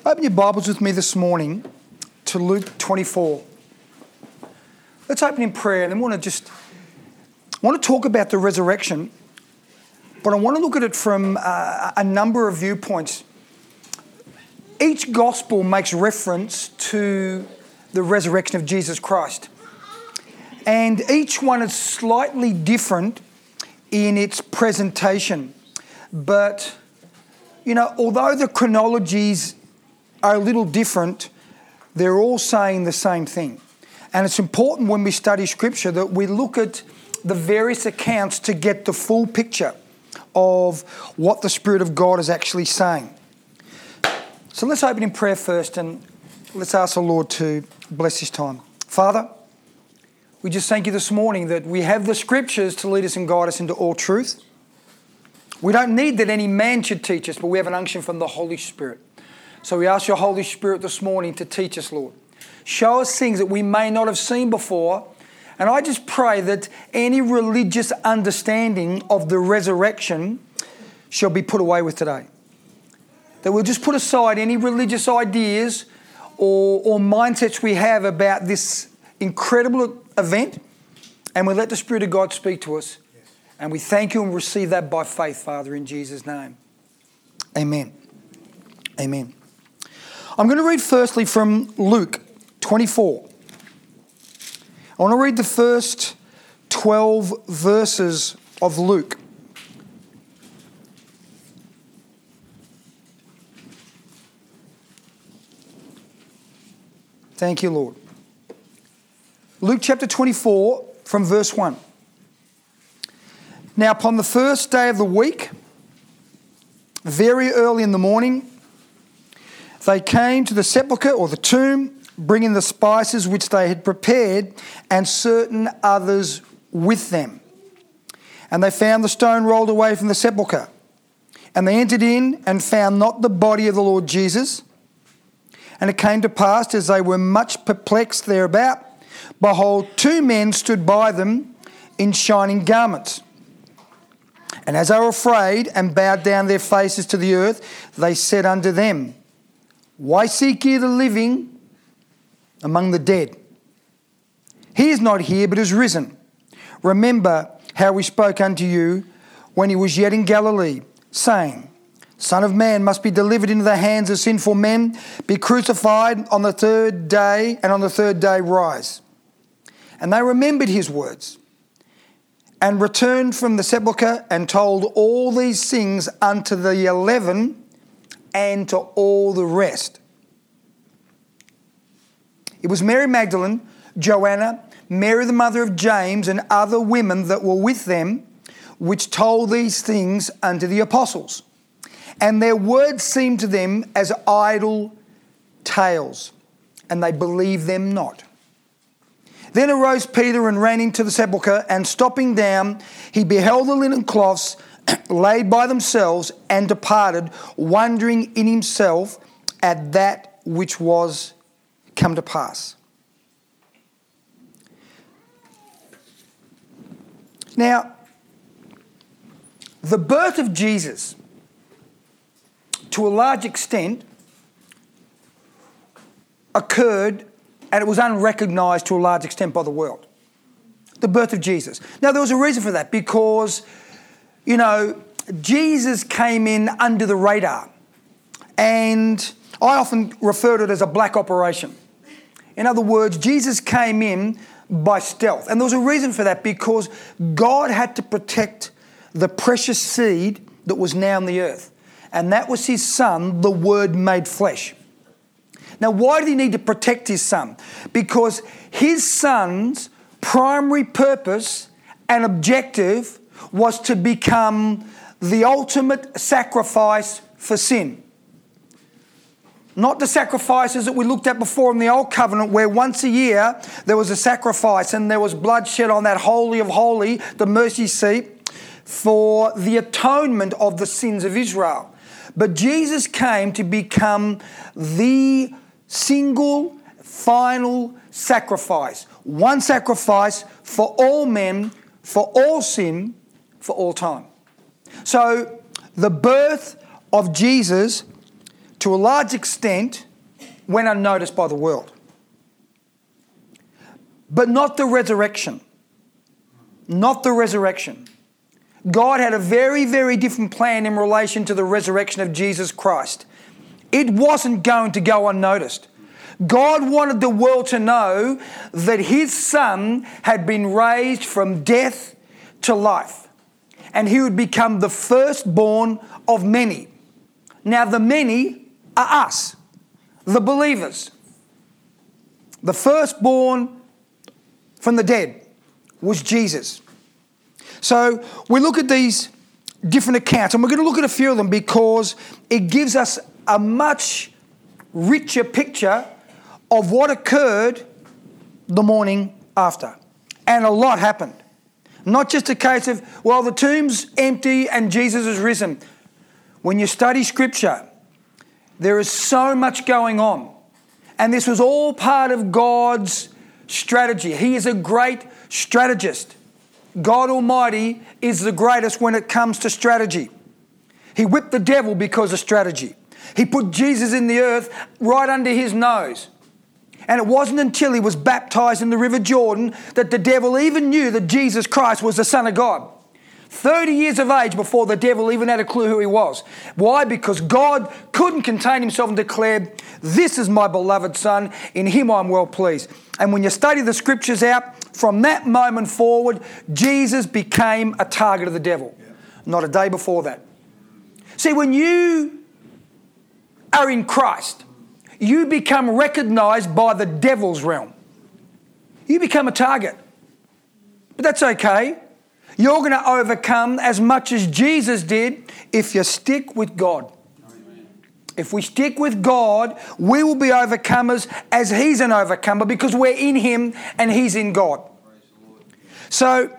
Open your Bibles with me this morning to Luke 24. Let's open in prayer, and then I want to talk about the resurrection, but I want to look at it from a number of viewpoints. Each gospel makes reference to the resurrection of Jesus Christ, and each one is slightly different in its presentation. But, although the chronologies are a little different, they're all saying the same thing. And it's important when we study Scripture that we look at the various accounts to get the full picture of what the Spirit of God is actually saying. So let's open in prayer first, and let's ask the Lord to bless this time. Father, we just thank you this morning that we have the Scriptures to lead us and guide us into all truth. We don't need that any man should teach us, but we have an unction from the Holy Spirit. So we ask your Holy Spirit this morning to teach us, Lord. Show us things that we may not have seen before. And I just pray that any religious understanding of the resurrection shall be put away with today. That we'll just put aside any religious ideas or mindsets we have about this incredible event, and we let the Spirit of God speak to us. Yes. And we thank you and receive that by faith, Father, in Jesus' name. Amen. Amen. I'm going to read firstly from Luke 24. I want to read the first 12 verses of Luke. Thank you, Lord. Luke chapter 24 from verse 1. Now upon the first day of the week, very early in the morning, they came to the sepulchre or the tomb, bringing the spices which they had prepared and certain others with them. And they found the stone rolled away from the sepulchre. And they entered in and found not the body of the Lord Jesus. And it came to pass, as they were much perplexed thereabout, behold, two men stood by them in shining garments. And as they were afraid and bowed down their faces to the earth, they said unto them, Why seek ye the living among the dead? He is not here, but is risen. Remember how we spoke unto you when he was yet in Galilee, saying, Son of Man must be delivered into the hands of sinful men, be crucified on the third day, and on the third day rise. And they remembered his words, and returned from the sepulchre, and told all these things unto the 11 and to all the rest. It was Mary Magdalene, Joanna, Mary the mother of James, and other women that were with them, which told these things unto the apostles. And their words seemed to them as idle tales, and they believed them not. Then arose Peter and ran into the sepulchre, and stopping down, he beheld the linen cloths laid by themselves, and departed, wondering in himself at that which was come to pass. Now, the birth of Jesus, to a large extent, occurred, and it was unrecognised to a large extent by the world. The birth of Jesus. Now, there was a reason for that, because Jesus came in under the radar, and I often refer to it as a black operation. In other words, Jesus came in by stealth, and there was a reason for that, because God had to protect the precious seed that was now in the earth, and that was his Son, the Word made flesh. Now, why did he need to protect his Son? Because his Son's primary purpose and objective was to become the ultimate sacrifice for sin. Not the sacrifices that we looked at before in the Old Covenant, where once a year there was a sacrifice and there was blood shed on that Holy of Holies, the mercy seat, for the atonement of the sins of Israel. But Jesus came to become the single, final sacrifice. One sacrifice for all men, for all sin, for all time. So the birth of Jesus to a large extent, went unnoticed by the world. But not the resurrection. Not the resurrection. God had a very, very different plan in relation to the resurrection of Jesus Christ. It wasn't going to go unnoticed. God wanted the world to know that His Son had been raised from death to life, and He would become the firstborn of many. Now the many are us, the believers. The firstborn from the dead was Jesus. So we look at these different accounts, and we're going to look at a few of them because it gives us a much richer picture of what occurred the morning after. And a lot happened. Not just a case of, well, the tomb's empty and Jesus has risen. When you study Scripture, there is so much going on. And this was all part of God's strategy. He is a great strategist. God Almighty is the greatest when it comes to strategy. He whipped the devil because of strategy. He put Jesus in the earth right under His nose. And it wasn't until He was baptized in the River Jordan that the devil even knew that Jesus Christ was the Son of God. 30 years of age before the devil even had a clue who He was. Why? Because God couldn't contain Himself and declared, "This is my beloved Son, in Him I'm well pleased." And when you study the Scriptures out, from that moment forward, Jesus became a target of the devil. Not a day before that. See, when you are in Christ, you become recognized by the devil's realm. You become a target. But that's okay. You're going to overcome as much as Jesus did if you stick with God. Amen. If we stick with God, we will be overcomers as He's an overcomer because we're in Him and He's in God. So,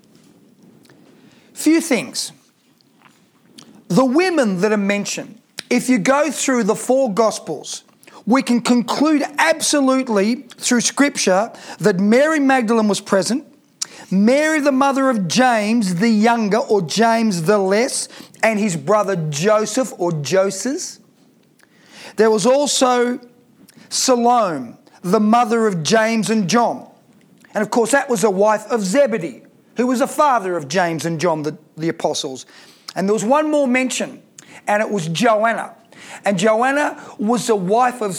few things. The women that are mentioned, if you go through the 4 Gospels, we can conclude absolutely through Scripture that Mary Magdalene was present, Mary the mother of James the younger, or James the less, and his brother Joseph or Joses. There was also Salome, the mother of James and John. And of course that was the wife of Zebedee, who was the father of James and John, the apostles. And there was one more mention, and it was Joanna. And Joanna was the wife of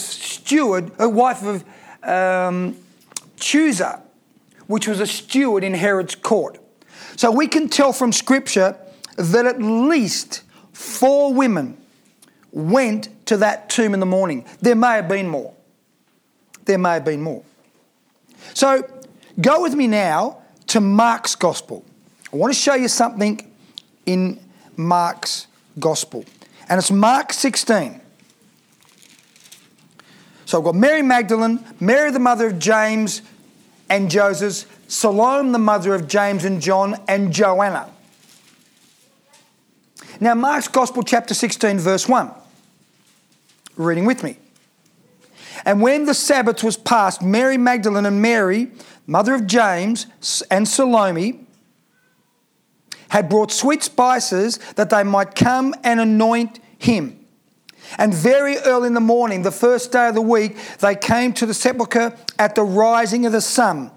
Chusa, which was a steward in Herod's court. So we can tell from Scripture that at least 4 women went to that tomb in the morning. There may have been more. There may have been more. So go with me now to Mark's Gospel. I want to show you something in Mark's Gospel. And it's Mark 16. So I've got Mary Magdalene, Mary the mother of James and Joses, Salome the mother of James and John, and Joanna. Now Mark's Gospel chapter 16 verse 1. Reading with me. And when the Sabbath was past, Mary Magdalene and Mary, mother of James and Salome, had brought sweet spices that they might come and anoint Him. And very early in the morning, the first day of the week, they came to the sepulchre at the rising of the sun.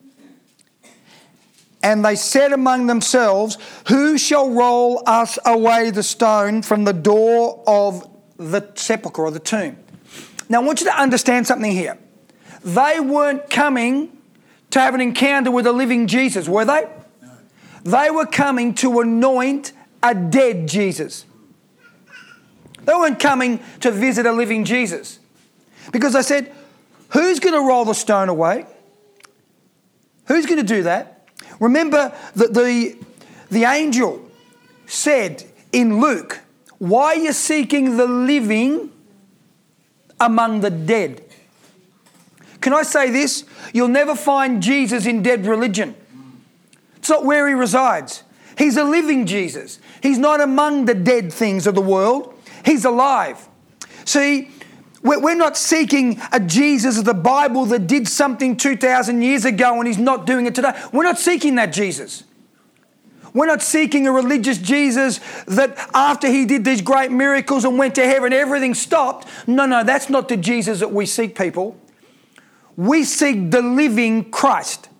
And they said among themselves, "Who shall roll us away the stone from the door of the sepulchre," or the tomb? Now I want you to understand something here. They weren't coming to have an encounter with a living Jesus, were they? No. They were coming to anoint a dead Jesus. They weren't coming to visit a living Jesus. Because they said, who's going to roll the stone away? Who's going to do that? Remember that the angel said in Luke, "Why are you seeking the living among the dead?" Can I say this? You'll never find Jesus in dead religion. It's not where He resides. He's a living Jesus. He's not among the dead things of the world. He's alive. See, we're not seeking a Jesus of the Bible that did something 2,000 years ago and He's not doing it today. We're not seeking that Jesus. We're not seeking a religious Jesus that after he did these great miracles and went to heaven, everything stopped. No, that's not the Jesus that we seek, people. We seek the living Christ.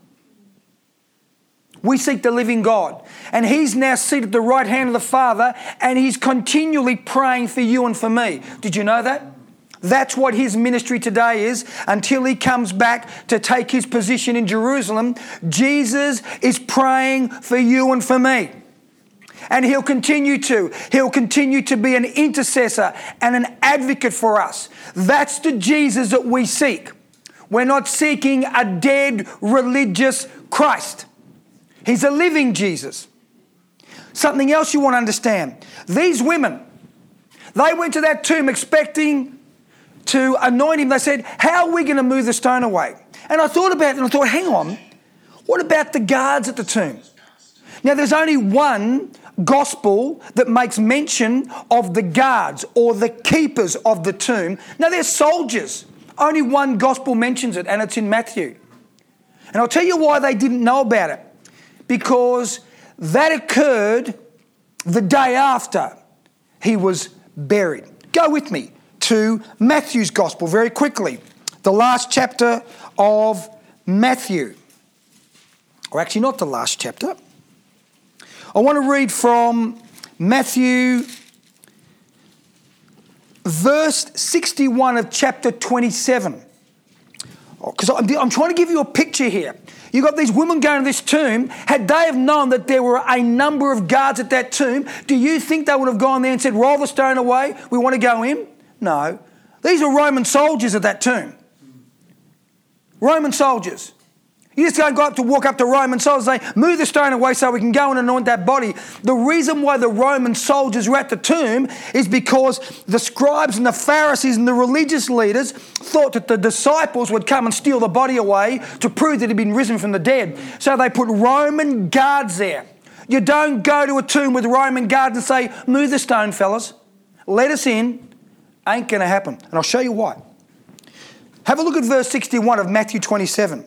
We seek the living God. And he's now seated at the right hand of the Father, and he's continually praying for you and for me. Did you know that? That's what his ministry today is until he comes back to take his position in Jerusalem. Jesus is praying for you and for me. And he'll continue to. He'll continue to be an intercessor and an advocate for us. That's the Jesus that we seek. We're not seeking a dead religious Christ. He's a living Jesus. Something else you want to understand. These women, they went to that tomb expecting to anoint him. They said, how are we going to move the stone away? And I thought about it and I thought, hang on, what about the guards at the tomb? Now, there's only one gospel that makes mention of the guards or the keepers of the tomb. Now, they're soldiers. Only one gospel mentions it, and it's in Matthew. And I'll tell you why they didn't know about it. Because that occurred the day after he was buried. Go with me to Matthew's Gospel very quickly. The last chapter of Matthew. Or actually not the last chapter. I want to read from Matthew verse 61 of chapter 27. Because I'm trying to give you a picture here. You've got these women going to this tomb. Had they have known that there were a number of guards at that tomb, do you think they would have gone there and said, roll the stone away, we want to go in? No. These are Roman soldiers at that tomb. Roman soldiers. You just don't go up to walk up to Roman soldiers and say, move the stone away so we can go and anoint that body. The reason why the Roman soldiers were at the tomb is because the scribes and the Pharisees and the religious leaders thought that the disciples would come and steal the body away to prove that it had been risen from the dead. So they put Roman guards there. You don't go to a tomb with Roman guards and say, move the stone, fellas. Let us in. Ain't going to happen. And I'll show you why. Have a look at verse 61 of Matthew 27.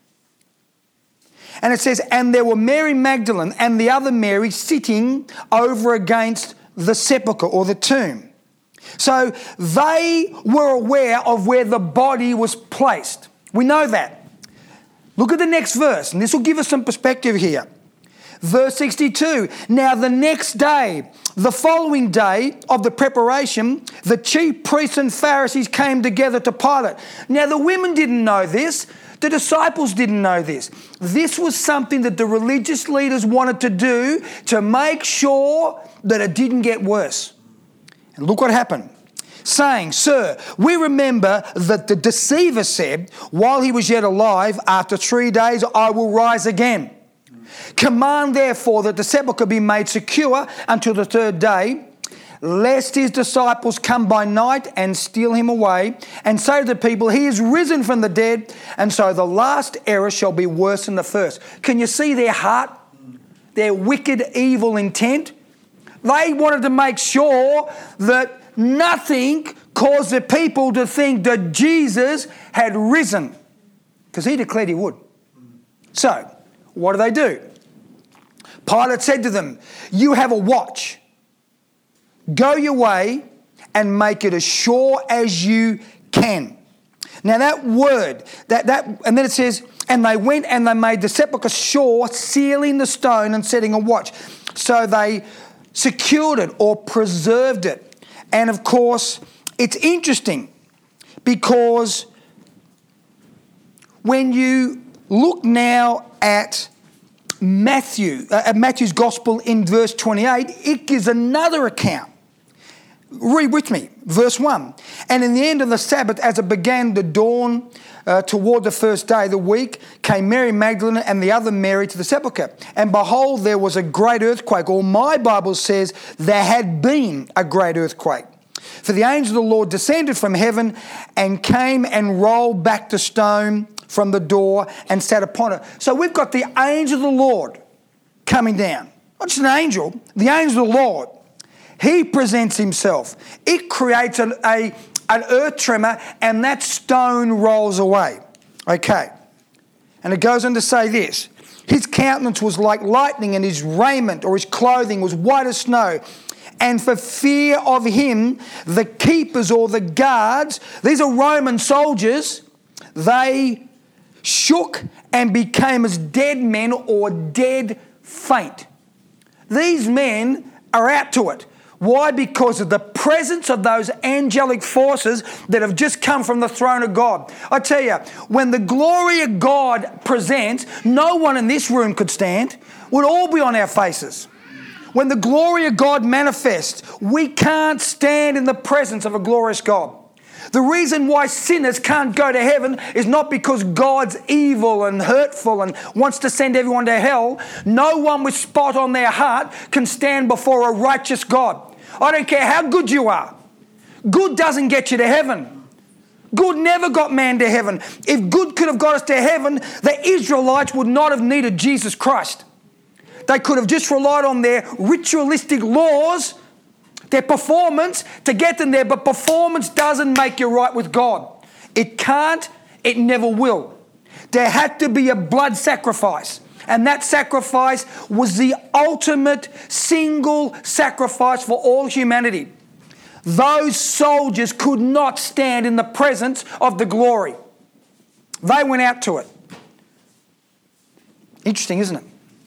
And it says, and there were Mary Magdalene and the other Mary sitting over against the sepulchre or the tomb. So they were aware of where the body was placed. We know that. Look at the next verse, and this will give us some perspective here. Verse 62, now the next day, the following day of the preparation, the chief priests and Pharisees came together to Pilate. Now the women didn't know this. The disciples didn't know this. This was something that the religious leaders wanted to do to make sure that it didn't get worse. And look what happened. Saying, sir, we remember that the deceiver said, while he was yet alive, after 3 days I will rise again. Command therefore that the sepulchre be made secure until the third day, lest his disciples come by night and steal him away, and say to the people, he is risen from the dead, and so the last error shall be worse than the first. Can you see their heart, their wicked, evil intent? They wanted to make sure that nothing caused the people to think that Jesus had risen, because he declared he would. So, what do? Pilate said to them, you have a watch. Go your way and make it as sure as you can. Now that word, and then it says, and they went and they made the sepulchre sure, sealing the stone and setting a watch. So they secured it or preserved it. And of course, it's interesting because when you look now at Matthew's Gospel in verse 28, it gives another account. Read with me, verse 1. And in the end of the Sabbath, as it began to dawn toward the first day of the week, came Mary Magdalene and the other Mary to the sepulchre. And behold, there was a great earthquake. Or my Bible says there had been a great earthquake. For the angel of the Lord descended from heaven and came and rolled back the stone from the door and sat upon it. So we've got the angel of the Lord coming down. Not just an angel, the angel of the Lord. He presents himself. It creates an earth tremor and that stone rolls away. Okay. And it goes on to say this. His countenance was like lightning, and his raiment or his clothing was white as snow. And for fear of him, the keepers or the guards, these are Roman soldiers, they shook and became as dead men or dead faint. These men are out to it. Why? Because of the presence of those angelic forces that have just come from the throne of God. I tell you, when the glory of God presents, no one in this room could stand. We'd all be on our faces. When the glory of God manifests, we can't stand in the presence of a glorious God. The reason why sinners can't go to heaven is not because God's evil and hurtful and wants to send everyone to hell. No one with spot on their heart can stand before a righteous God. I don't care how good you are. Good doesn't get you to heaven. Good never got man to heaven. If good could have got us to heaven, the Israelites would not have needed Jesus Christ. They could have just relied on their ritualistic laws, their performance to get them there, but performance doesn't make you right with God. It can't, it never will. There had to be a blood sacrifice, and that sacrifice was the ultimate single sacrifice for all humanity. Those soldiers could not stand in the presence of the glory. They went out to it. Interesting, isn't it?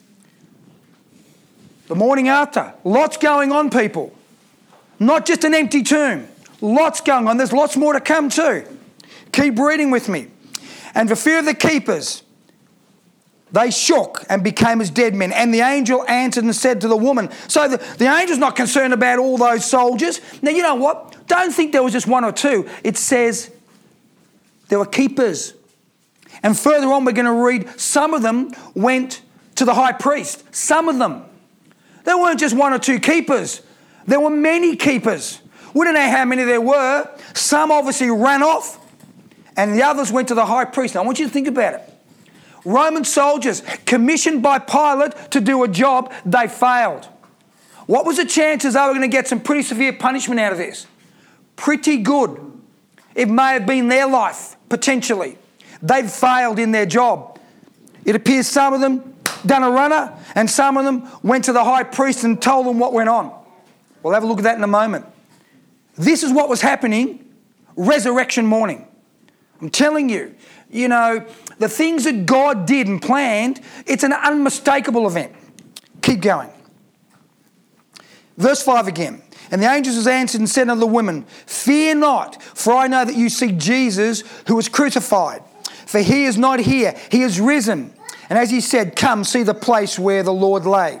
The morning after, lots going on, people. Not just an empty tomb. Lots going on. There's lots more to come too. Keep reading with me. And for fear of the keepers, they shook and became as dead men. And the angel answered and said to the woman. So the angel's not concerned about all those soldiers. Now, you know what? Don't think there was just one or two. It says there were keepers. And further on, we're going to read some of them went to the high priest. Some of them. There weren't just one or two keepers. There were many keepers. We don't know how many there were. Some obviously ran off, and the others went to the high priest. Now, I want you to think about it. Roman soldiers commissioned by Pilate to do a job, they failed. What was the chances they were going to get some pretty severe punishment out of this? Pretty good. It may have been their life, potentially. They've failed in their job. It appears some of them done a runner, and some of them went to the high priest and told them what went on. We'll have a look at that in a moment. This is what was happening resurrection morning. I'm telling you, you know, the things that God did and planned, it's an unmistakable event. Keep going. Verse 5 again. And the angels was answered and said unto the women, fear not, for I know that you seek Jesus who was crucified. For he is not here, he is risen. And as he said, come see the place where the Lord lay.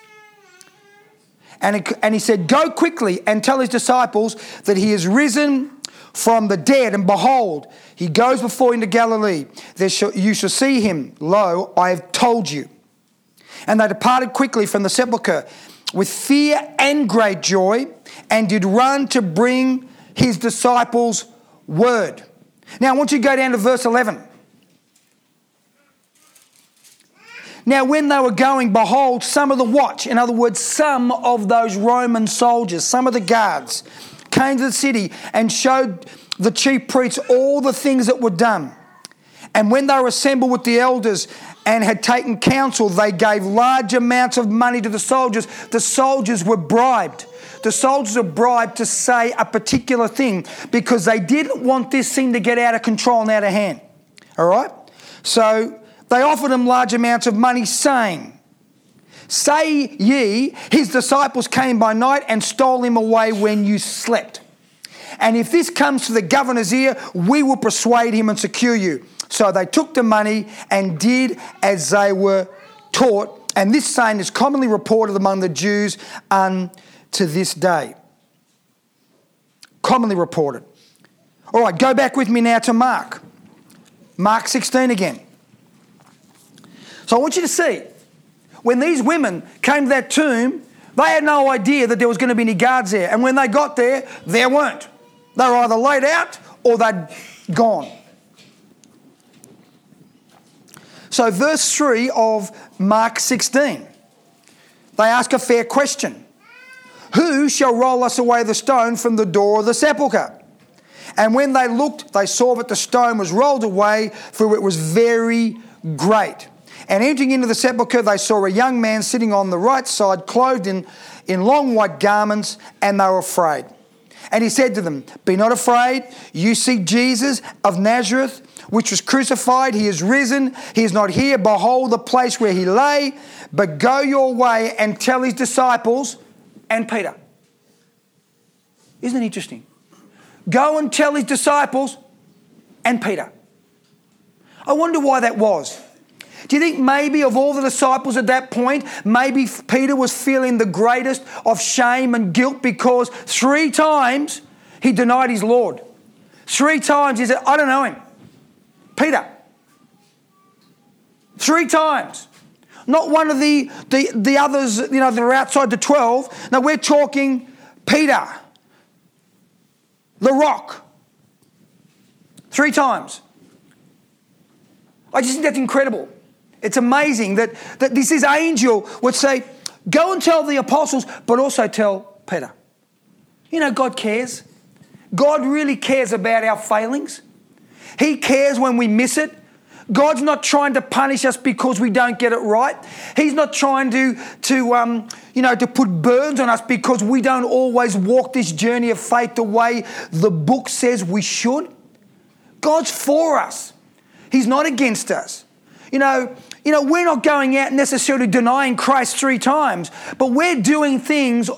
And he said, go quickly and tell his disciples that he is risen from the dead. And behold, he goes before you into Galilee. You shall see him. Lo, I have told you. And they departed quickly from the sepulchre with fear and great joy, and did run to bring his disciples word. Now I want you to go down to verse 11. Now when they were going, behold, some of the watch, in other words, some of those Roman soldiers, some of the guards, came to the city and showed the chief priests all the things that were done. And when they were assembled with the elders and had taken counsel, they gave large amounts of money to the soldiers. The soldiers were bribed. The soldiers were bribed to say a particular thing because they didn't want this thing to get out of control and out of hand. All right? So they offered him large amounts of money, saying, say ye, his disciples came by night and stole him away when you slept. And if this comes to the governor's ear, we will persuade him and secure you. So they took the money and did as they were taught. And this saying is commonly reported among the Jews unto this day. Commonly reported. All right, go back with me now to Mark. Mark 16 again. So I want you to see, when these women came to that tomb, they had no idea that there was going to be any guards there. And when they got there, there weren't. They were either laid out or they'd gone. So verse 3 of Mark 16, they ask a fair question. Who shall roll us away the stone from the door of the sepulchre? And when they looked, they saw that the stone was rolled away, for it was very great. And entering into the sepulchre, they saw a young man sitting on the right side, clothed in long white garments, and they were afraid. And he said to them, "Be not afraid. You seek Jesus of Nazareth, which was crucified. He is risen. He is not here. Behold the place where he lay. But go your way and tell his disciples," and Peter. Isn't it interesting? Go and tell his disciples and Peter. I wonder why that was. Do you think maybe of all the disciples at that point, maybe Peter was feeling the greatest of shame and guilt because 3 times he denied his Lord. 3 times he said, "I don't know him." Peter. 3 times. Not one of the others, that are outside the 12. No, we're talking Peter, the rock. 3 times. I just think that's incredible. It's amazing that this angel would say, "Go and tell the apostles, but also tell Peter." God cares. God really cares about our failings. He cares when we miss it. God's not trying to punish us because we don't get it right. He's not trying to put burdens on us because we don't always walk this journey of faith the way the book says we should. God's for us. He's not against us. We're not going out necessarily denying Christ 3 times, but we're doing things,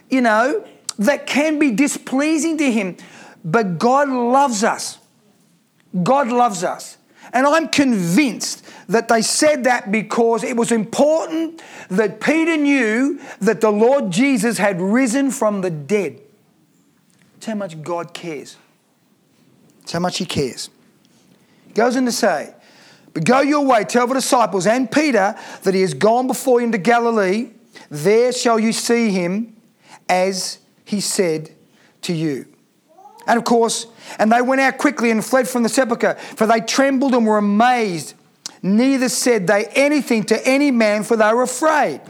that can be displeasing to him. But God loves us. God loves us. And I'm convinced that they said that because it was important that Peter knew that the Lord Jesus had risen from the dead. That's how much God cares. That's how much he cares. He goes on to say, "But go your way, tell the disciples and Peter that he has gone before you into Galilee. There shall you see him as he said to you." And of course, and they went out quickly and fled from the sepulchre, for they trembled and were amazed. Neither said they anything to any man, for they were afraid.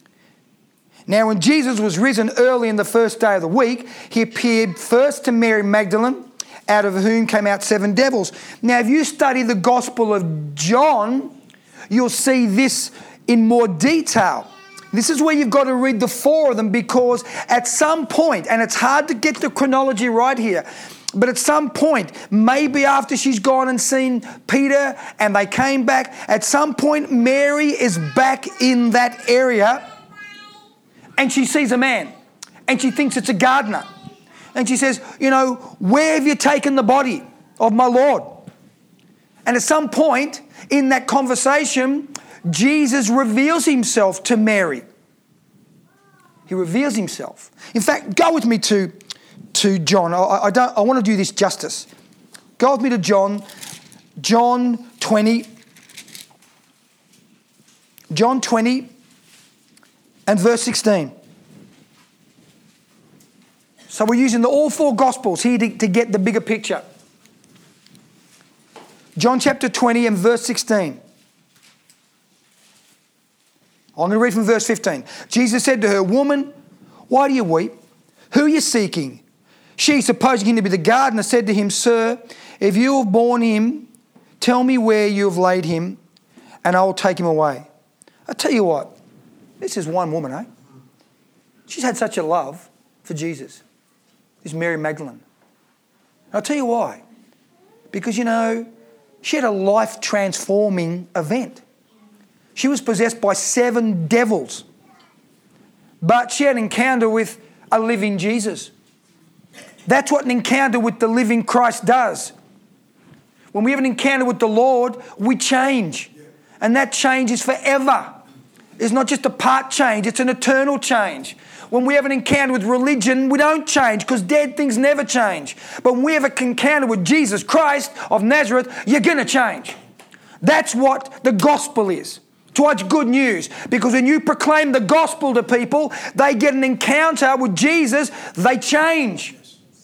Now when Jesus was risen early in the first day of the week, he appeared first to Mary Magdalene, out of whom came out 7 devils. Now, if you study the Gospel of John, you'll see this in more detail. This is where you've got to read the 4 of them, because at some point, and it's hard to get the chronology right here, but at some point, maybe after she's gone and seen Peter and they came back, at some point Mary is back in that area and she sees a man and she thinks it's a gardener. And she says, "Where have you taken the body of my Lord?" And at some point in that conversation, Jesus reveals himself to Mary. He reveals himself. In fact, go with me to John. I want to do this justice. Go with me to John 20. John 20 and verse 16. So we're using all 4 Gospels here to get the bigger picture. John chapter 20 and verse 16. I'm going to read from verse 15. Jesus said to her, "Woman, why do you weep? Who are you seeking?" She, supposing him to be the gardener, said to him, "Sir, if you have borne him, tell me where you have laid him, and I will take him away." I tell you what, this is one woman, eh? She's had such a love for Jesus. This Mary Magdalene. I'll tell you why. Because, she had a life-transforming event. She was possessed by 7 devils. But she had an encounter with a living Jesus. That's what an encounter with the living Christ does. When we have an encounter with the Lord, we change. And that change is forever. It's not just a part change, it's an eternal change. When we have an encounter with religion, we don't change because dead things never change. But when we have an encounter with Jesus Christ of Nazareth, you're going to change. That's what the gospel is. That's why it's good news. Because when you proclaim the gospel to people, they get an encounter with Jesus, they change.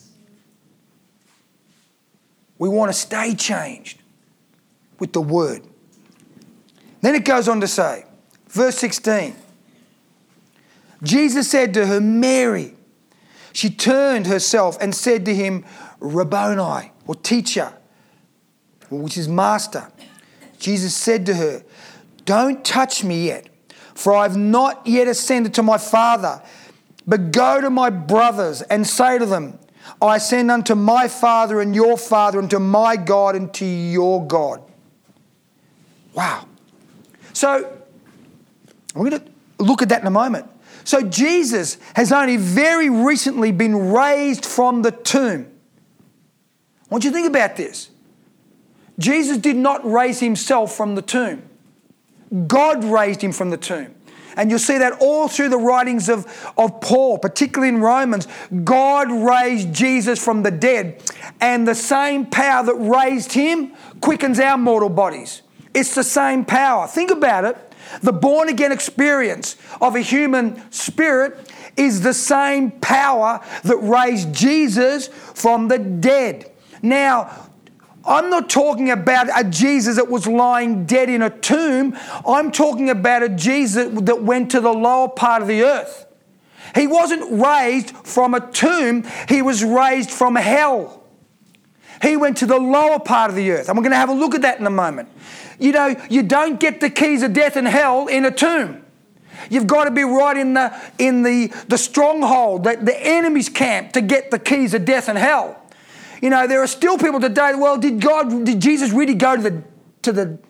We want to stay changed with the word. Then it goes on to say, verse 16, Jesus said to her, "Mary." She turned herself and said to him, "Rabboni," or teacher, which is master. Jesus said to her, don't touch me yet, for I have not yet ascended to my Father. But go to my brothers and say to them, I ascend unto my Father and your Father, and to my God and to your God. Wow. So, we're going to look at that in a moment. So Jesus has only very recently been raised from the tomb. I want you to think about this. Jesus did not raise himself from the tomb. God raised him from the tomb. And you'll see that all through the writings of Paul, particularly in Romans. God raised Jesus from the dead. And the same power that raised him quickens our mortal bodies. It's the same power. Think about it. The born-again experience of a human spirit is the same power that raised Jesus from the dead. Now, I'm not talking about a Jesus that was lying dead in a tomb. I'm talking about a Jesus that went to the lower part of the earth. He wasn't raised from a tomb. He was raised from hell. He went to the lower part of the earth. And we're going to have a look at that in a moment. You know, you don't get the keys of death and hell in a tomb. You've got to be right in the stronghold, the enemy's camp, to get the keys of death and hell. You know, there are still people today, well, did Jesus really go to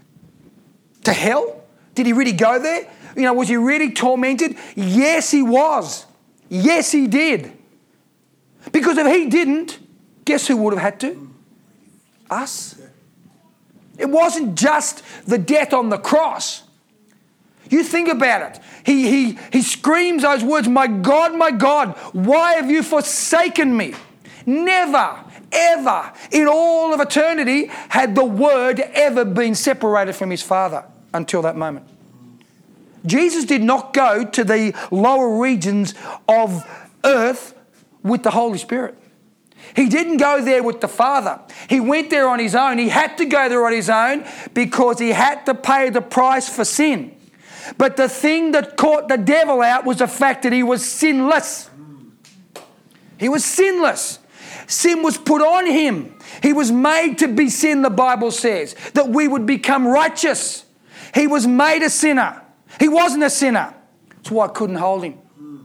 hell? Did he really go there? You know, was he really tormented? Yes, he was. Yes, he did. Because if he didn't, guess who would have had to? Us. It wasn't just the death on the cross. You think about it. He screams those words, my God, why have you forsaken me? Never, ever in all of eternity had the Word ever been separated from his Father until that moment. Jesus did not go to the lower regions of earth with the Holy Spirit. He didn't go there with the Father. He went there on his own. He had to go there on his own because he had to pay the price for sin. But the thing that caught the devil out was the fact that he was sinless. He was sinless. Sin was put on him. He was made to be sin, the Bible says, that we would become righteous. He was made a sinner. He wasn't a sinner. That's why I couldn't hold him.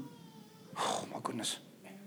Oh, my goodness.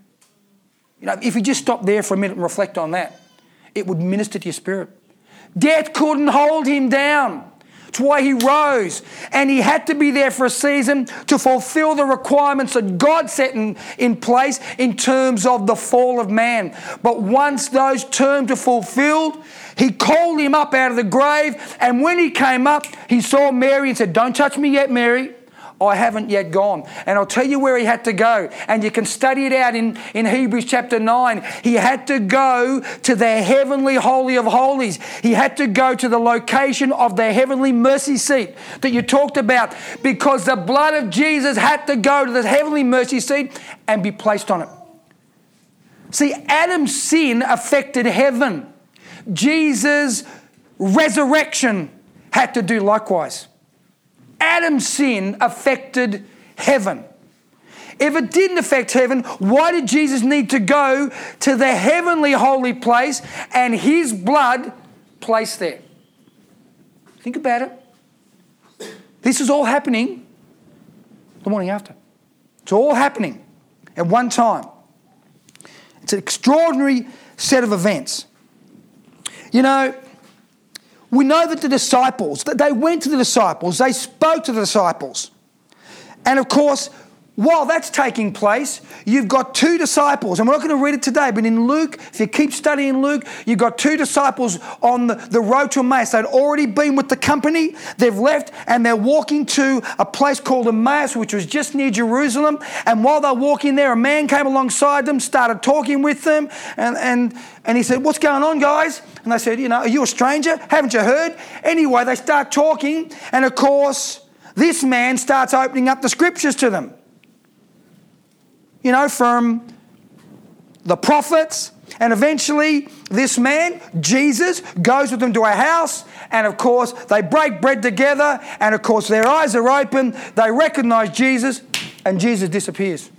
You know, if you just stop there for a minute and reflect on that, it would minister to your spirit. Death couldn't hold him down. That's why he rose. And he had to be there for a season to fulfill the requirements that God set in place in terms of the fall of man. But once those terms were fulfilled, he called him up out of the grave. And when he came up, he saw Mary and said, don't touch me yet, Mary. I haven't yet gone. And I'll tell you where he had to go. And you can study it out in Hebrews chapter 9. He had to go to the heavenly holy of holies. He had to go to the location of the heavenly mercy seat that you talked about, because the blood of Jesus had to go to the heavenly mercy seat and be placed on it. See, Adam's sin affected heaven. Jesus' resurrection had to do likewise. Adam's sin affected heaven. If it didn't affect heaven, why did Jesus need to go to the heavenly holy place and his blood placed there? Think about it. This is all happening the morning after. It's all happening at one time. It's an extraordinary set of events. You know, we know that the disciples, that they went to the disciples, they spoke to the disciples. And of course, while that's taking place, you've got two disciples, and we're not going to read it today, but in Luke, if you keep studying Luke, you've got two disciples on the road to Emmaus. They'd already been with the company, they've left, and they're walking to a place called Emmaus, which was just near Jerusalem. And while they're walking there, a man came alongside them, started talking with them, and he said, what's going on, guys? And they said, you know, are you a stranger? Haven't you heard? Anyway, they start talking, and of course, this man starts opening up the scriptures to them. You know, from the prophets, and eventually this man, Jesus, goes with them to a house, and of course they break bread together, and of course their eyes are open, they recognize Jesus, and Jesus disappears.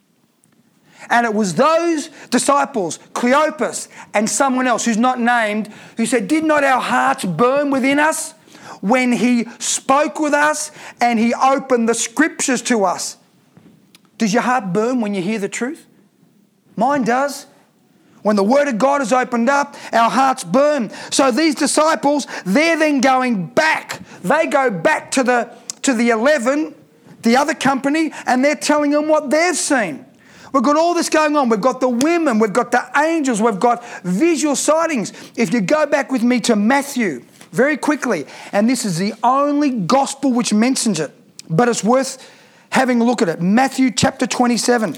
And it was those disciples, Cleopas and someone else who's not named, who said, did not our hearts burn within us when he spoke with us and he opened the scriptures to us. Does your heart burn when you hear the truth? Mine does. When the word of God is opened up, our hearts burn. So these disciples, they're then going back. They go back to the 11, the other company, and they're telling them what they've seen. We've got all this going on. We've got the women, we've got the angels, we've got visual sightings. If you go back with me to Matthew very quickly, and this is the only gospel which mentions it, but it's worth having a look at it. Matthew chapter 27.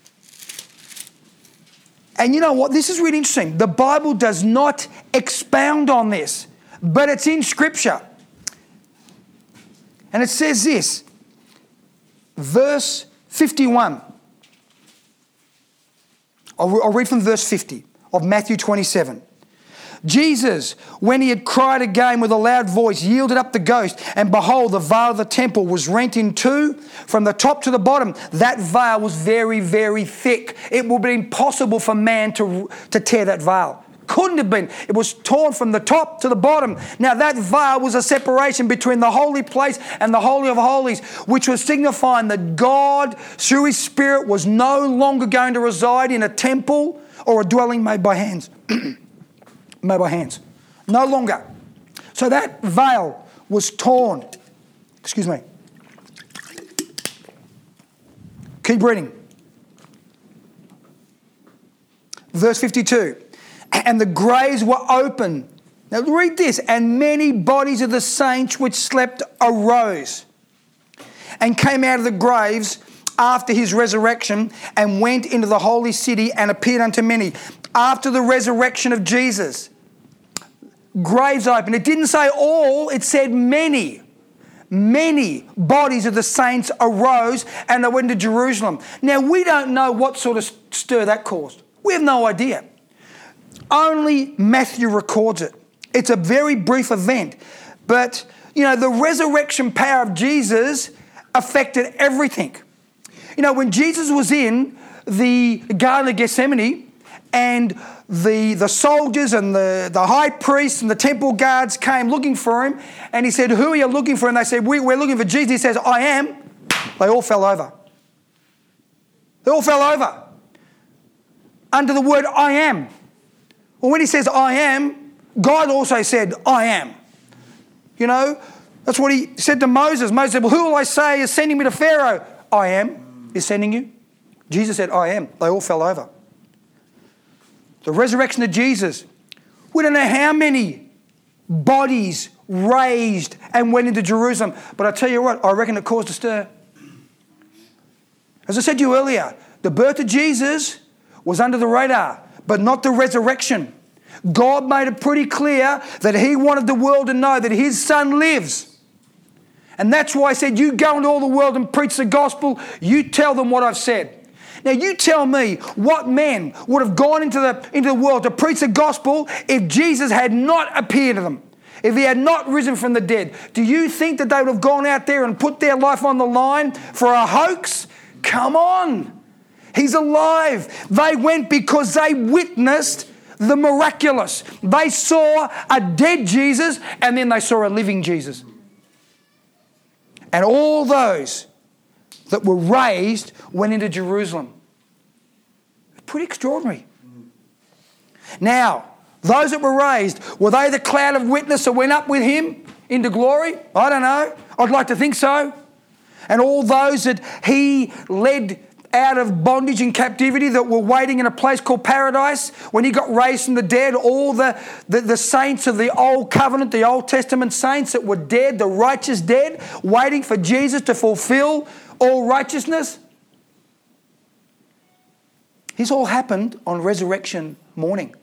And you know what? This is really interesting. The Bible does not expound on this, but it's in Scripture. And it says this, verse 51. I'll read from verse 50 of Matthew 27. Jesus, when he had cried again with a loud voice, yielded up the ghost, and behold, the veil of the temple was rent in two from the top to the bottom. That veil was very, very thick. It would be impossible for man to tear that veil. Couldn't have been. It was torn from the top to the bottom. Now that veil was a separation between the holy place and the Holy of Holies, which was signifying that God, through His Spirit, was no longer going to reside in a temple or a dwelling made by hands. Made by hands. No longer. So that veil was torn. Excuse me. Keep reading. Verse 52. And the graves were open. Now read this. And many bodies of the saints which slept arose and came out of the graves after his resurrection and went into the holy city and appeared unto many. After the resurrection of Jesus, graves open. It didn't say all, it said many. Many bodies of the saints arose and they went to Jerusalem. Now we don't know what sort of stir that caused. We have no idea. Only Matthew records it. It's a very brief event. But, you know, the resurrection power of Jesus affected everything. You know, when Jesus was in the Garden of Gethsemane and the soldiers and the high priests and the temple guards came looking for him, and he said, who are you looking for? And they said, we're looking for Jesus. He says, I am. They all fell over. They all fell over under the word I am. Well, when he says I am, God also said I am. You know, that's what he said to Moses. Moses said, well, who will I say is sending me to Pharaoh? I am is sending you. Jesus said, I am. They all fell over. The resurrection of Jesus. We don't know how many bodies raised and went into Jerusalem. But I tell you what, I reckon it caused a stir. As I said to you earlier, the birth of Jesus was under the radar, but not the resurrection. God made it pretty clear that He wanted the world to know that His Son lives. And that's why I said, you go into all the world and preach the gospel. You tell them what I've said. Now you tell me what men would have gone into the world to preach the gospel if Jesus had not appeared to them, if He had not risen from the dead. Do you think that they would have gone out there and put their life on the line for a hoax? Come on. He's alive. They went because they witnessed the miraculous. They saw a dead Jesus and then they saw a living Jesus. And all those that were raised went into Jerusalem. Pretty extraordinary. Now, those that were raised, were they the cloud of witness that went up with Him into glory? I don't know. I'd like to think so. And all those that He led out of bondage and captivity that were waiting in a place called paradise, when He got raised from the dead, all the saints of the Old Covenant, the Old Testament saints that were dead, the righteous dead, waiting for Jesus to fulfill all righteousness. This all happened on resurrection morning.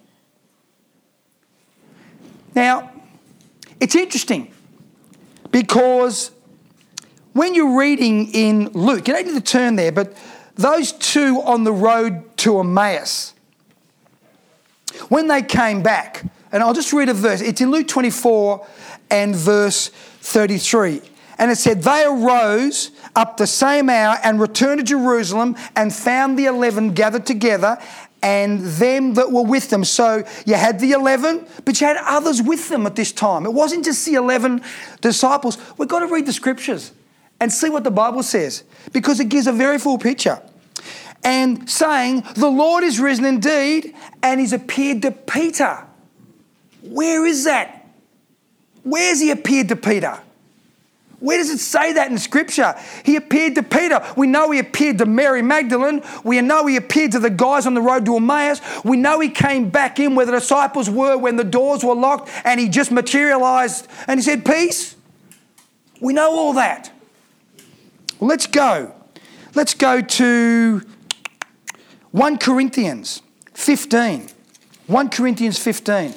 Now, it's interesting because when you're reading in Luke, you don't need to turn there, but those two on the road to Emmaus, when they came back, and I'll just read a verse. It's in Luke 24 and verse 33. And it said, they arose up the same hour and returned to Jerusalem and found the 11 gathered together and them that were with them. So you had the 11, but you had others with them at this time. It wasn't just the 11 disciples. We've got to read the scriptures and see what the Bible says, because it gives a very full picture. And saying, the Lord is risen indeed, and he's appeared to Peter. Where is that? Where's he appeared to Peter? Where does it say that in Scripture? He appeared to Peter. We know he appeared to Mary Magdalene. We know he appeared to the guys on the road to Emmaus. We know he came back in where the disciples were when the doors were locked, and he just materialised and he said, peace. We know all that. Well, let's go. Let's go to 1 Corinthians 15. 1 Corinthians 15. I'm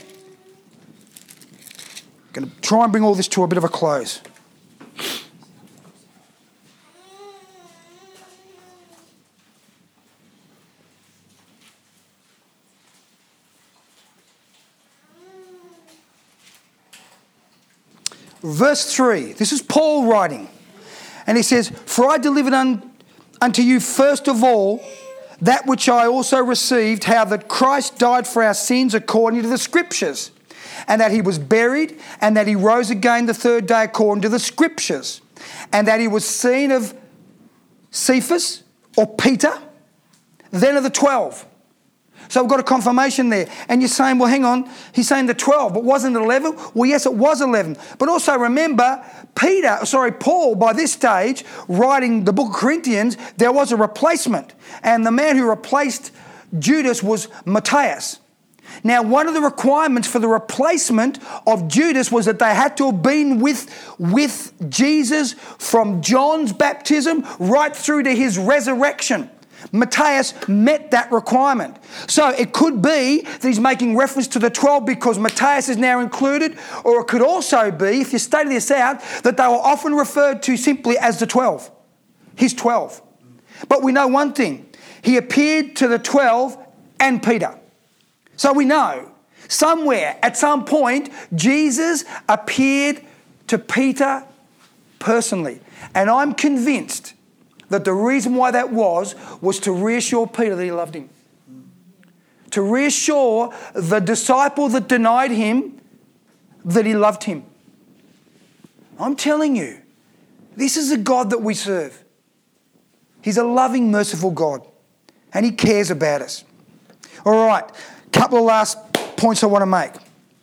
going to try and bring all this to a bit of a close. Verse 3, this is Paul writing. And he says, for I delivered unto you first of all that which I also received, how that Christ died for our sins according to the Scriptures, and that he was buried, and that he rose again the third day according to the Scriptures, and that he was seen of Cephas, or Peter, then of the 12. So we've got a confirmation there. And you're saying, well, hang on, he's saying the 12, but wasn't it 11? Well, yes, it was 11. But also remember, Paul, by this stage, writing the book of Corinthians, there was a replacement. And the man who replaced Judas was Matthias. Now, one of the requirements for the replacement of Judas was that they had to have been with Jesus from John's baptism right through to his resurrection. Matthias met that requirement. So it could be that he's making reference to the 12 because Matthias is now included, or it could also be, if you study this out, that they were often referred to simply as the 12, his 12. But we know one thing, he appeared to the 12 and Peter. So we know somewhere at some point Jesus appeared to Peter personally. And I'm convinced that the reason why that was to reassure Peter that he loved him. To reassure the disciple that denied him that he loved him. I'm telling you, this is a God that we serve. He's a loving, merciful God, and he cares about us. All right, couple of last points I want to make.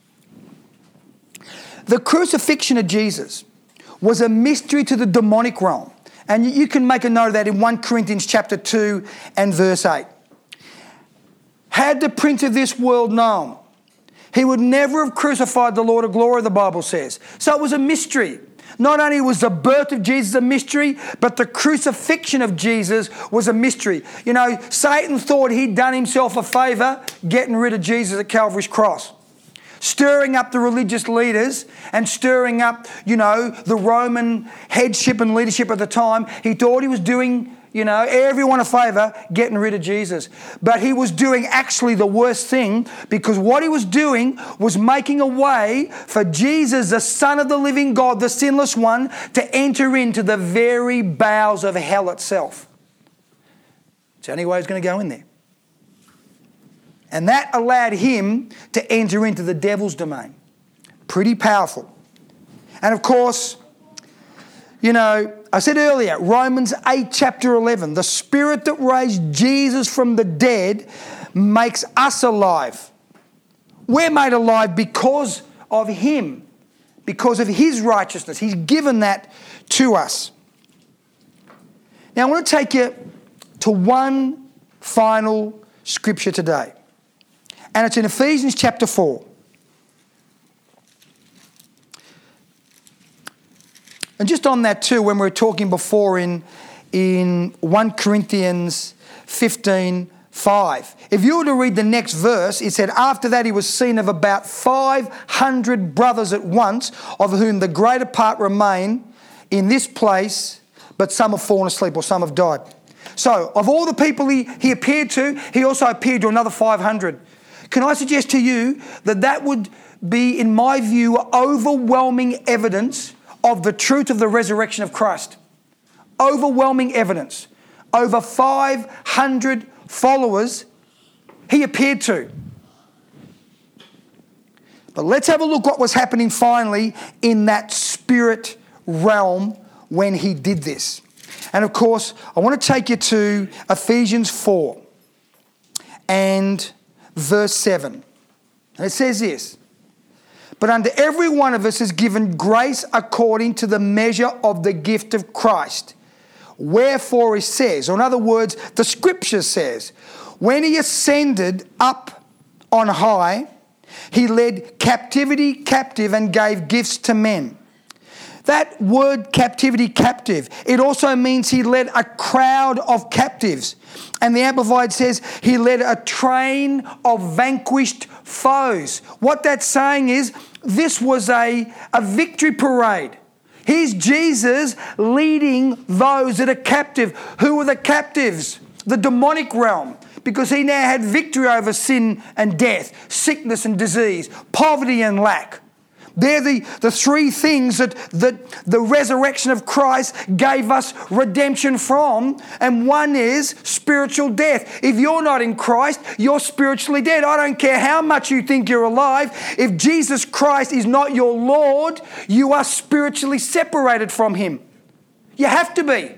The crucifixion of Jesus was a mystery to the demonic realm. And you can make a note of that in 1 Corinthians chapter 2 and verse 8. Had the prince of this world known, he would never have crucified the Lord of glory, the Bible says. So it was a mystery. Not only was the birth of Jesus a mystery, but the crucifixion of Jesus was a mystery. You know, Satan thought he'd done himself a favour getting rid of Jesus at Calvary's cross. Stirring up the religious leaders and stirring up, the Roman headship and leadership at the time. He thought he was doing, everyone a favour getting rid of Jesus. But he was doing actually the worst thing, because what he was doing was making a way for Jesus, the Son of the living God, the sinless one, to enter into the very bowels of hell itself. It's the only way he's going to go in there. And that allowed him to enter into the devil's domain. Pretty powerful. And of course, I said earlier, Romans 8 chapter 11, the Spirit that raised Jesus from the dead makes us alive. We're made alive because of him, because of his righteousness. He's given that to us. Now I want to take you to one final scripture today. And it's in Ephesians chapter 4. And just on that too, when we were talking before in 1 Corinthians 15:5, if you were to read the next verse, it said, after that he was seen of about 500 brothers at once, of whom the greater part remain in this place, but some have fallen asleep or some have died. So of all the people he appeared to, he also appeared to another 500. Can I suggest to you that would be, in my view, overwhelming evidence of the truth of the resurrection of Christ? Overwhelming evidence. Over 500 followers he appeared to. But let's have a look what was happening finally in that spirit realm when he did this. And of course, I want to take you to Ephesians 4 and verse 7. And it says this: "But unto every one of us is given grace according to the measure of the gift of Christ. Wherefore it says," or in other words, the scripture says, "When he ascended up on high, he led captivity captive and gave gifts to men." That word captivity captive, it also means he led a crowd of captives. And the Amplified says he led a train of vanquished foes. What that's saying is this was a victory parade. Here's Jesus leading those that are captive. Who are the captives? The demonic realm. Because he now had victory over sin and death, sickness and disease, poverty and lack. They're the three things that the resurrection of Christ gave us redemption from. And one is spiritual death. If you're not in Christ, you're spiritually dead. I don't care how much you think you're alive. If Jesus Christ is not your Lord, you are spiritually separated from him. You have to be.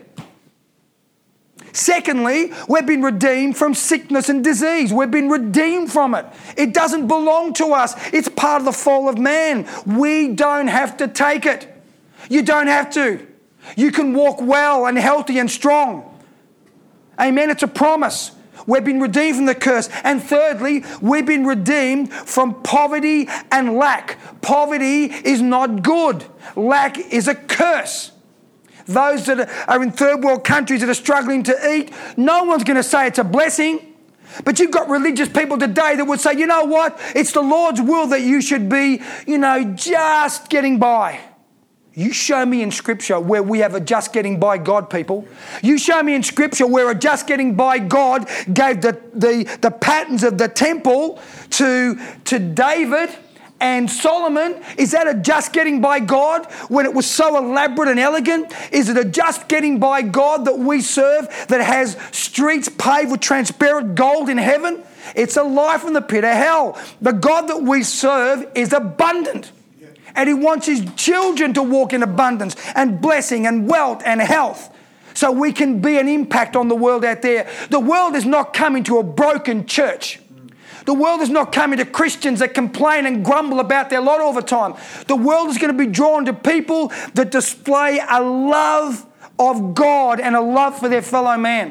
Secondly, we've been redeemed from sickness and disease. We've been redeemed from it. It doesn't belong to us. It's part of the fall of man. We don't have to take it. You don't have to. You can walk well and healthy and strong. Amen. It's a promise. We've been redeemed from the curse. And thirdly, we've been redeemed from poverty and lack. Poverty is not good. Lack is a curse. Those that are in third world countries that are struggling to eat, no one's going to say it's a blessing. But you've got religious people today that would say, you know what? It's the Lord's will that you should be, just getting by. You show me in Scripture where we have a just getting by God, people. You show me in Scripture where a just getting by God gave the patterns of the temple to David and Solomon. Is that a just getting by God when it was so elaborate and elegant? Is it a just getting by God that we serve that has streets paved with transparent gold in heaven? It's a lie from the pit of hell. The God that we serve is abundant. And he wants his children to walk in abundance and blessing and wealth and health so we can be an impact on the world out there. The world is not coming to a broken church. The world is not coming to Christians that complain and grumble about their lot all the time. The world is going to be drawn to people that display a love of God and a love for their fellow man.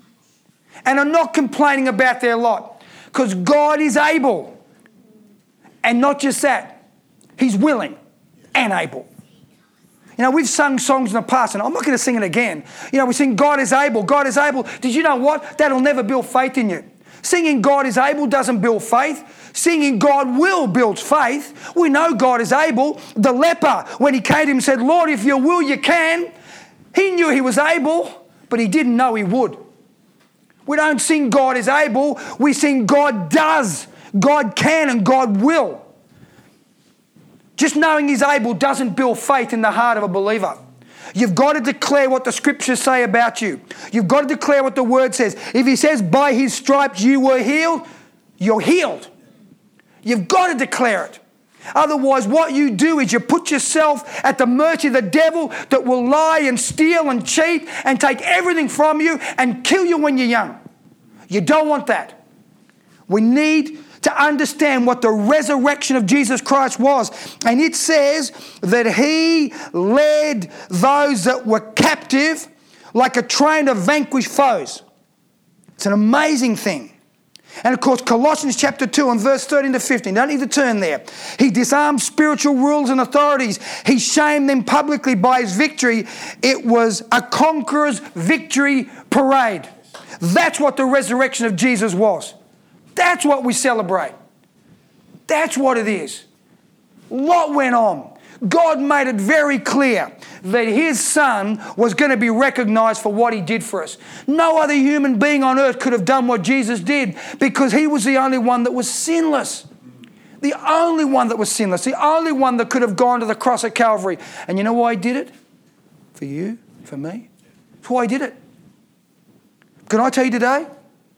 And are not complaining about their lot. Because God is able. And not just that, he's willing and able. We've sung songs in the past, and I'm not going to sing it again. We sing God is able, God is able. Did you know what? That'll never build faith in you. Singing God is able doesn't build faith. Singing God will builds faith. We know God is able. The leper, when he came to him and said, Lord, if you will, you can. He knew he was able, but he didn't know he would. We don't sing God is able. We sing God does. God can and God will. Just knowing he's able doesn't build faith in the heart of a believer. You've got to declare what the scriptures say about you. You've got to declare what the word says. If he says, by his stripes you were healed, you're healed. You've got to declare it. Otherwise, what you do is you put yourself at the mercy of the devil that will lie and steal and cheat and take everything from you and kill you when you're young. You don't want that. We need to understand what the resurrection of Jesus Christ was. And it says that he led those that were captive like a train of vanquished foes. It's an amazing thing. And of course, Colossians chapter 2 and verse 13 to 15. Don't need to turn there. He disarmed spiritual rulers and authorities. He shamed them publicly by his victory. It was a conqueror's victory parade. That's what the resurrection of Jesus was. That's what we celebrate. That's what it is. What went on? God made it very clear that his son was going to be recognized for what he did for us. No other human being on earth could have done what Jesus did because he was the only one that was sinless. The only one that was sinless. The only one that could have gone to the cross at Calvary. And you know why he did it? For you, for me. That's why he did it. Can I tell you today?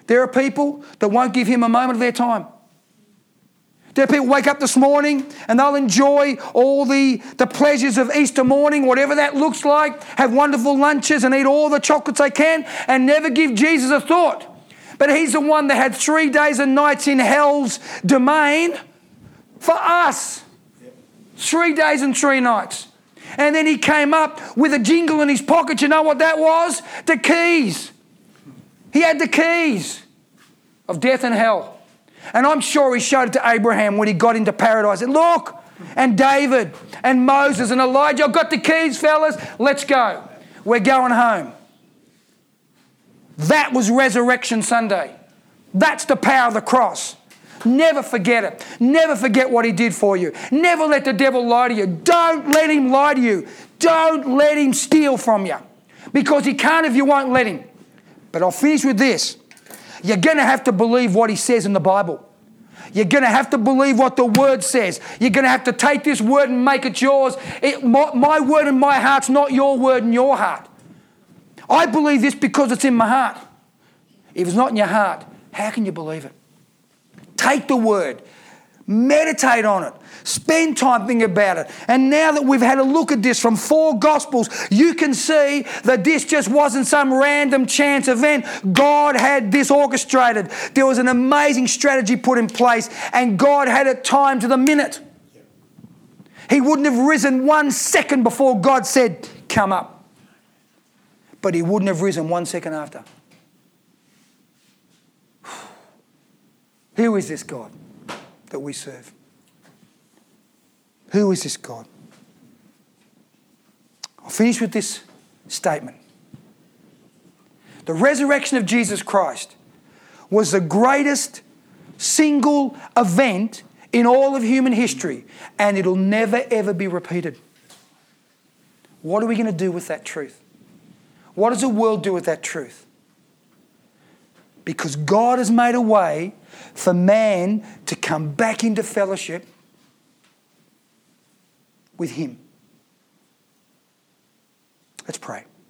There are people that won't give him a moment of their time. There are people who wake up this morning and they'll enjoy all the pleasures of Easter morning, whatever that looks like, have wonderful lunches and eat all the chocolates they can and never give Jesus a thought. But he's the one that had 3 days and nights in hell's domain for us. 3 days and 3 nights. And then he came up with a jingle in his pocket. You know what that was? The keys. He had the keys of death and hell. And I'm sure he showed it to Abraham when he got into paradise. And look, and David and Moses and Elijah, I've got the keys, fellas. Let's go. We're going home. That was Resurrection Sunday. That's the power of the cross. Never forget it. Never forget what he did for you. Never let the devil lie to you. Don't let him lie to you. Don't let him steal from you. Because he can't if you won't let him. But I'll finish with this. You're going to have to believe what he says in the Bible. You're going to have to believe what the Word says. You're going to have to take this Word and make it yours. My word in my heart's not your word in your heart. I believe this because it's in my heart. If it's not in your heart, how can you believe it? Take the Word. Meditate on it. Spend time thinking about it. And now that we've had a look at this from 4 Gospels, you can see that this just wasn't some random chance event. God had this orchestrated. There was an amazing strategy put in place, and God had it timed to the minute. He wouldn't have risen 1 second before God said, come up. But he wouldn't have risen 1 second after. Who is this God that we serve? Who is this God? I'll finish with this statement. The resurrection of Jesus Christ was the greatest single event in all of human history, and it'll never ever be repeated. What are we going to do with that truth? What does the world do with that truth? Because God has made a way for man to come back into fellowship with him. Let's pray.